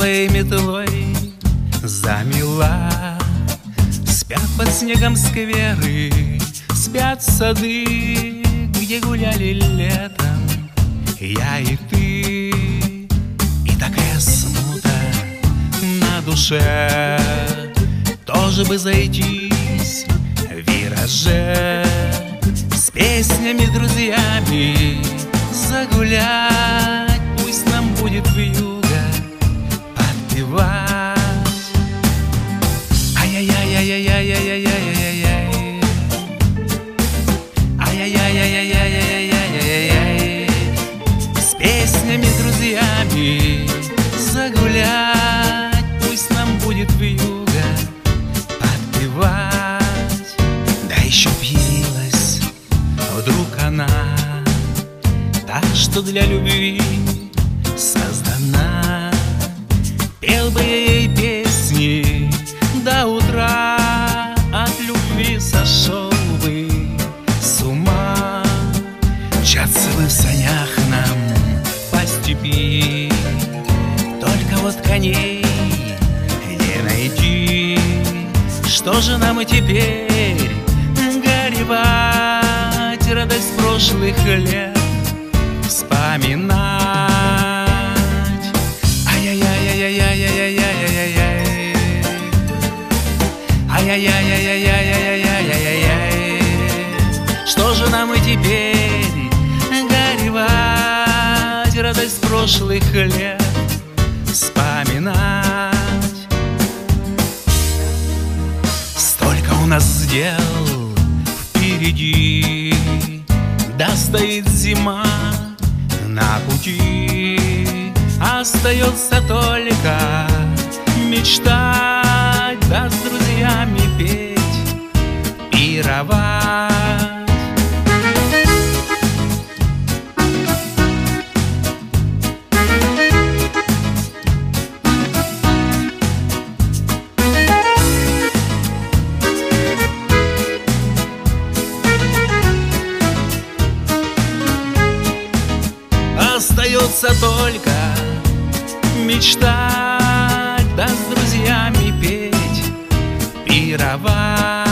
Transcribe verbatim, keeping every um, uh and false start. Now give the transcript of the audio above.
своей метлой замела. Спят под снегом скверы, спят сады, где гуляли летом я и ты. И такая смута на душе, тоже бы зайтись в вираже, с песнями, друзьями загулять. Пусть нам будет вьюга подпевать. Ай-яй-яй-яй-яй-яй-яй-яй-яй-яй, ай-яй-яй-яй-яй-яй-яй-яй, с песнями, друзьями загулять. Пусть нам будет вьюга подпевать. Да еще б явилась вдруг она, та, что для любви создана. Пел бы я ей песни до утра, от любви сошел бы с ума. Мчаться бы в санях нам по степи, только вот коней не найти. Что же нам и теперь горевать, радость прошлых лет вспоминать? Ай-яй-яй-яй-яй-яй-яй-яй-яй, ай-яй-яй-яй-яй-яй-яй-яй, что же нам и теперь горевать, радость прошлых лет вспоминать? Столько у нас дел впереди, да стоит зима на пути. Остается только мечтать, да с друзьями петь, пировать. Остается только мечтать, да с друзьями петь, пировать.